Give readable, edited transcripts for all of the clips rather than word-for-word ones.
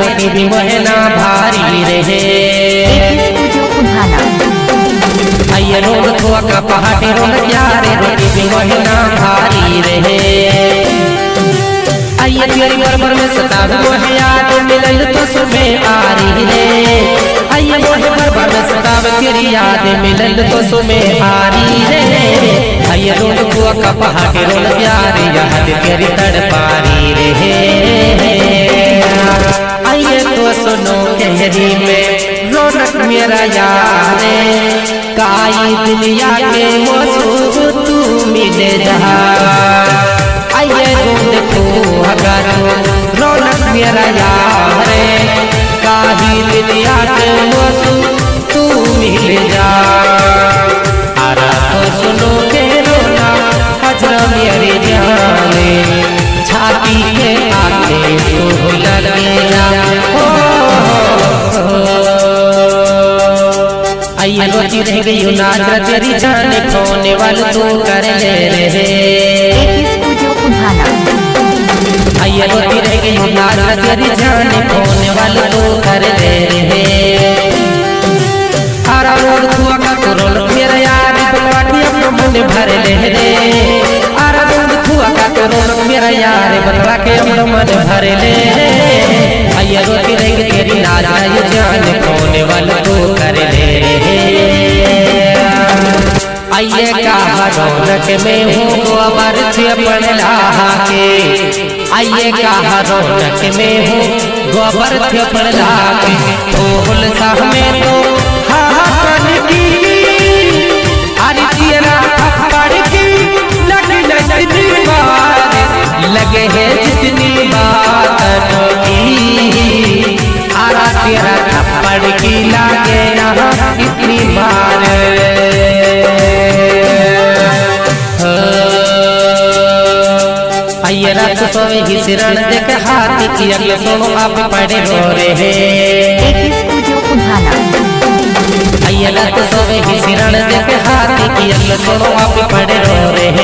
रोटी भी महीना भारी रहे। आइए रोड थुआ का पहाड़ी रोड प्यारे रोटी भी महीना भारी रहे। आइए तेरी बरबर में सताव मोहे याद मिलल तो सुबह आ रही रे। आइए मोहे बरबर में सताव तेरी याद मिलल तो सुबह आ रही रे। आइए रोड थुआ का पहाड़ी रोड प्यारे याद तेरी तड़पारी रहे। आइए तो सुनो कहरी में रौनक मेरा यार काई दुनिया के मौसू तू मिले जहा। आइए देखो अगर रौनक मेरा यार काई दुनिया के मौसू तू मिले जा। आरा तो सुनो के रोना हजरा मेरे जाने छाती के आगे तो लगे जा। आइए रोती रह गई नाच तेरी जाने खोने वाले तू कर ले रहे। आइए रोती रह गई नाच तेरी जाने खोने वाले तू कर ले रहे। आरा रोड थुआ का करोल मेरा यार बलवाटी अपना मन भर ले रे। आरा रोड थुआ का करोल मेरा यार बलवा के अपना मन भर ले। आइए रोती रह गई तेरी नाच जाने खोने वाले तू कर ले रहे। आइए का रौनक में हूँ गोबर पड़ रहा के। आइए का रौनक में हूँ गोबर पड़ रहा के। फूल सा में तो हाथ की अरे तेरा थप्पड़ की लगे जितनी बार लगे है जितनी बात की। आरा तेरा थप्पड़ की लगे यहाँ इतनी बार। आइए रात सोए ही सिरण देख हाथी की अगले सोनो आप पड़े रो रहे। आइए रात सोए ही सिरण देख हाथी की अगले सोनो आप पड़े रो रहे।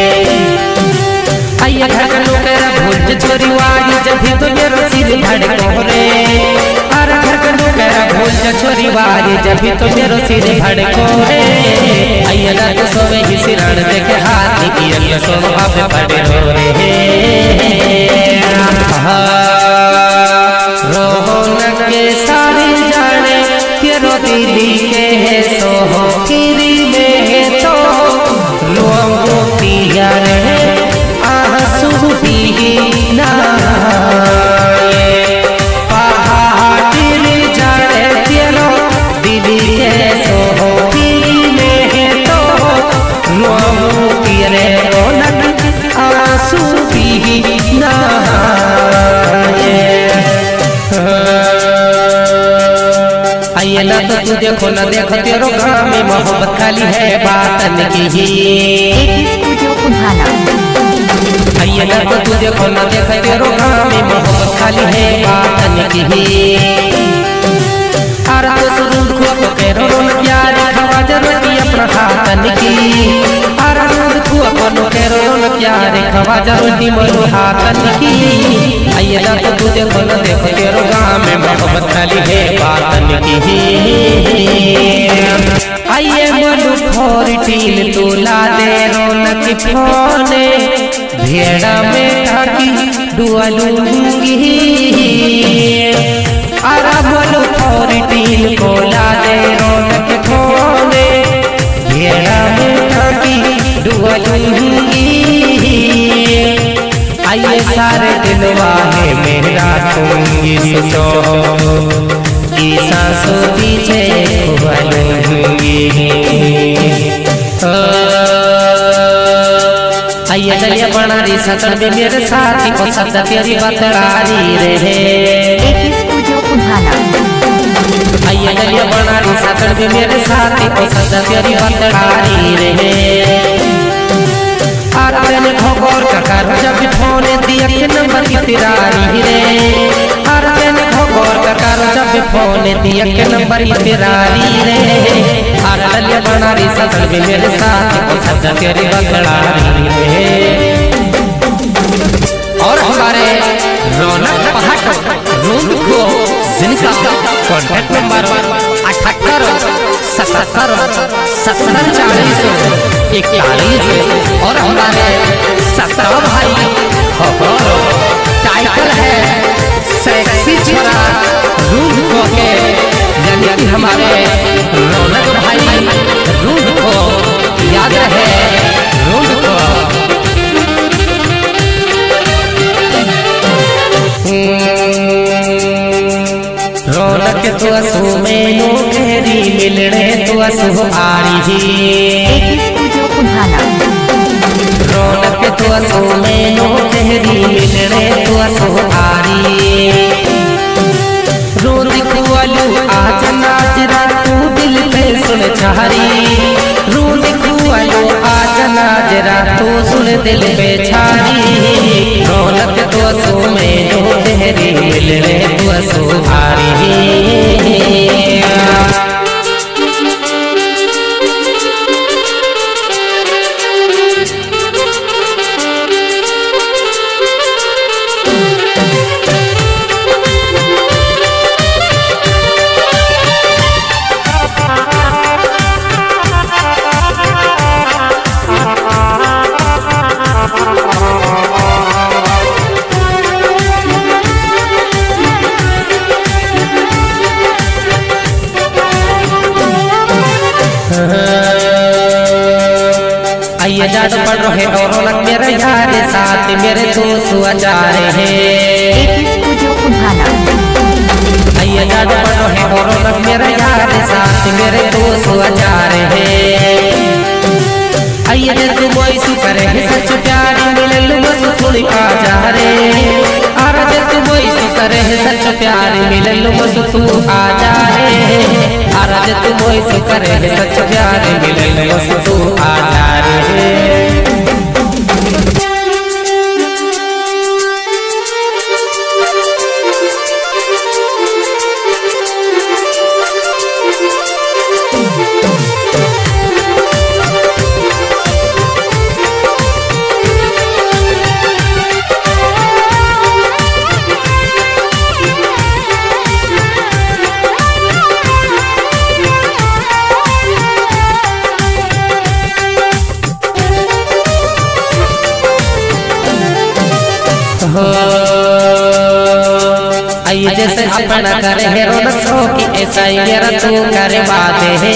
आइए घर लोग भूल छोरी वाली जब भी तो मेरा सिर धड़को रे। अरे घर लोग भूल छोरी वाली जब भी तो मेरा सिर धड़को रे। आइए रात सोए ही सिरण देख हाथी की अगले सोनो आप पड़े रो रहे। रौनक के सारी जाने तेरो दिली के है सोहो तेरी में तो रोंगो पिया रे आंसू भी ना पहाड़ी जाने तेरो दिली के सोहो तेरी में तो रोंगो पिया रे रौनक आंसू भी ना। आइए ना तो तू देखो ना देखो तेरो गाँव में मोहब्बत खाली है बातन की ही। आइए ना तो तू देखो ना देखो तेरो गाँव में मोहब्बत खाली है बातन की ही। आरा तो सुरूर को केरो रोन प्यार खवा जरूरी अपना हाथन की। आरा रोन को केरो रोन प्यार खवा जरूरी मरो हाथन की। आइए ना तो तू देखो ना देखो तेरो गाँव में मोहब्बत खाली है बातन की। आइए मनु फोर्टीन तू ला दे रौनक फोने भेड़ा में ढाकी डुअलूंगी। आरा मनु फोर्टीन को ला दे रौनक फोने भेड़ा में ढाकी डुअलूंगी। आइए सारे दिलवा है मेरा दूंगी सो की सांसों पीछे उबलूंगी। आइए दलिया बनारी सतन में मेरे साथी को सदा तेरी बतलारी रहे। आइए दलिया बनारी सतन में मेरे साथी को सदा तेरी बतलारी रहे। आरते ने भगोर का कर जब फोन दिया के नंबर की तिरारी रे। आरते ने भगोर का कर जब फोन दिया के नंबर की तिरारी रे। आरलिया बनारी सदन में मेरे साथ को सदा तेरी बतलारी रे। और हमारे रौनक पहाट रूम को जिनका कॉन्टैक्ट नंबर 78 77 40 41 और हमारे 17 भाई टाइटल है सेक्सी छोरा रूम को के यानी कि हमारे रौनक भाई रूम को याद रहे रूम को रौनक तो असु मैनू घेरी मिलने तो असु आरी रौनक तो असु मैनू घेरी मिलने तो असु आरी रोज कुआलू आज नाजरा तू दिल पे सुन छारी रोज कुआलू आज नाजरा तू सुन दिल पे छारी रौनक तो असु मैनू घेरी मिलने तो असु आरी आइए जाद पढ़ रहे और रौनक मेरे यार साथ मेरे दोस्त जा रहे आइए जाद पढ़ रहे और रौनक मेरे यार साथ मेरे दोस्त जा रहे आइए जब कोई सुकरे सच प्यारी मिले बस थोड़ी आ जा रे आरा जब कोई सुकरे सच प्यारी मिले बस तू आ जा रे आरा जब कोई सुकरे सच प्यारी मिले बस तू आ जा रे आइए जैसे अपना करे है रौनक सो कि ऐसा ही मेरा तू करे बातें है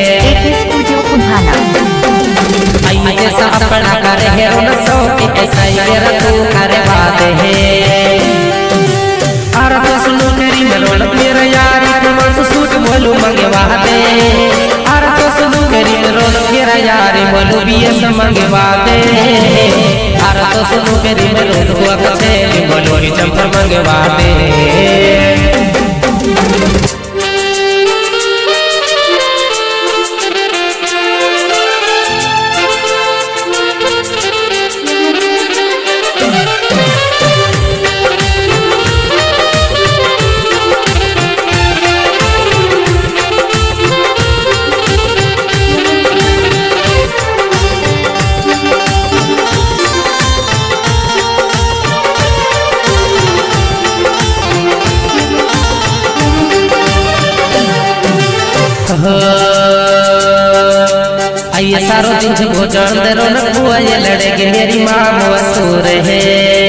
आइए जैसा अपना करे है रौनक सो कि ऐसा ही मेरा तू करे बातें है आरा तो सुनो मेरी रौनक मेरा यार मन से सूट बोलू मंगवा दे आरा तो सुनो मेरी रौनक मेरा यार बोलू भी ऐसा मंगवा दे आरा तो सुनो मेरी रौनक को अच्छे बोलू ही चंपर मंगवा दे आइए सारो दिन से भोजन दे रौनक बुआ ये लड़ेगे मेरी माँ मसूर है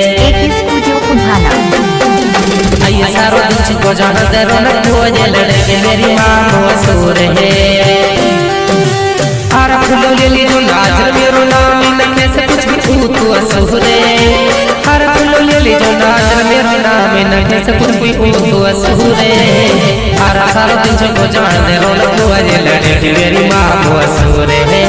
आइए सारो दिन से भोजन दे रौनक बुआ ये लड़ेगे मेरी माँ मसूर है आरा फूलो ले ली जो नाजर मेरो नाम नखे से कुछ भी तू असुरे आरा फूलो ले ली जो नाजर मेरो नाम नखे से कुछ भी तू असुरे आरा सारो दिन से भोजन दे रौनक बुआ ये लड़ेगे मेरी माँ मसूर है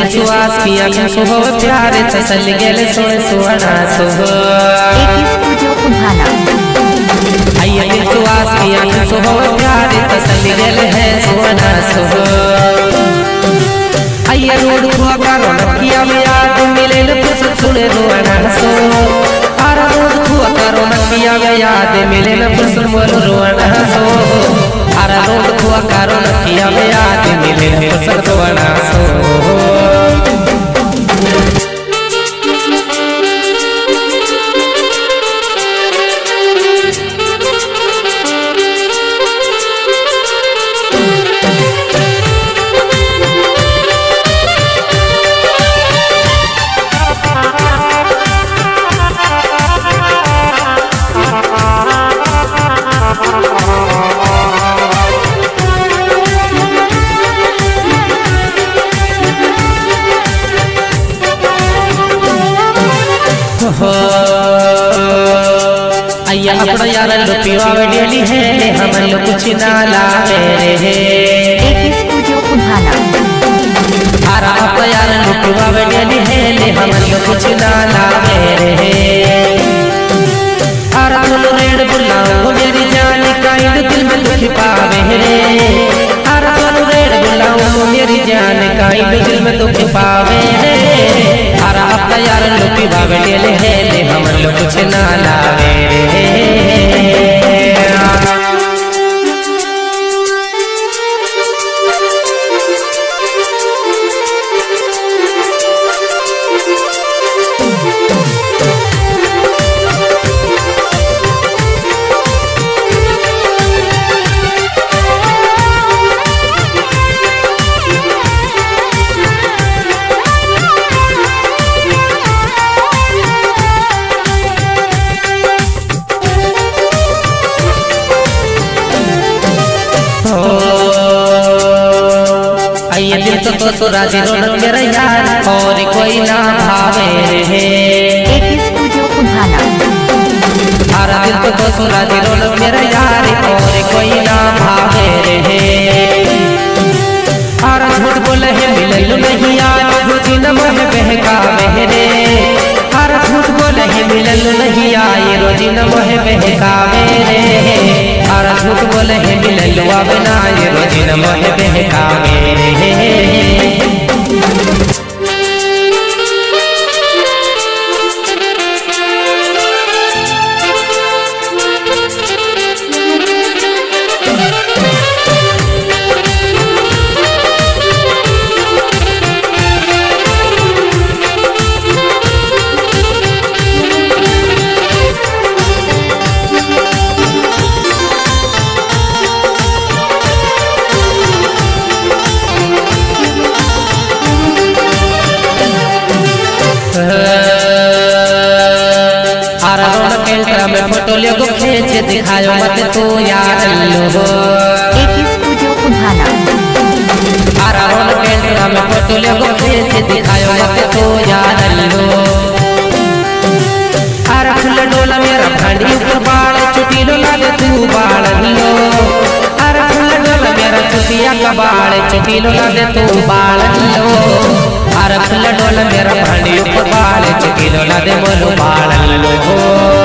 सुहास किया सुहो प्यारे तसल्ली गेले सोने सुहाना सुहो आइए दिल सुहास किया सुहो प्यारे तसल्ली गेले है सुहाना सुहो आइए रोड हुआ करो नकिया में याद मिले न फुर्सत सुने रुआना सो आरा रोड हुआ करो नकिया में याद मिले न फुर्सत मोलो रुआना सो आरा रोड हुआ करो नकिया में याद मिले न फुर्सत रुआना सो आइया अपना यार लुपिवा वेली है हम लोग कुछ ना लावे रे आरा अपना यार लुपिवा वेली है हम लोग कुछ ना लावे रे आरा तुम रेड बुलाओ मेरी जान का दिल में दुख पावे रे आरा तुम रेड बुलाओ मेरी जान का दिल में दुख पावे रे आरा अपना यार लुपिवा वेली है हम लोग कुछ ना लावे रे आइए दिल तो सुरा दिलो न मेरा यार और कोई ना भावे रे आरा दिल तो सुरा दिलो न मेरा यार और कोई ना भावे रे आरा झूठ बोले है मिलल नहीं यार रोजी न मोह बहकावे रे आरा झूठ बोले है मिलल नहीं आए रोजी न मोह बहकावे रे आरा झूठ बोले है मिलल आवे ना ये रोजी न मोह बहकावे रे में फोटो ले को खींच दिखायो मत तू यार लो आरा रोन कैमरा में फोटो ले को खींच दिखायो मत तू यार लो आरा फुल डोला मेरा भांडी ऊपर बाल चुटी लो लाले तू बाल लो आरा फुल डोला मेरा चुटिया का बाल चुटी लो लाले तू बाल लो आरा फुल डोला मेरा भांडी ऊपर बाल चुटी लो लाले मोलो बाल लो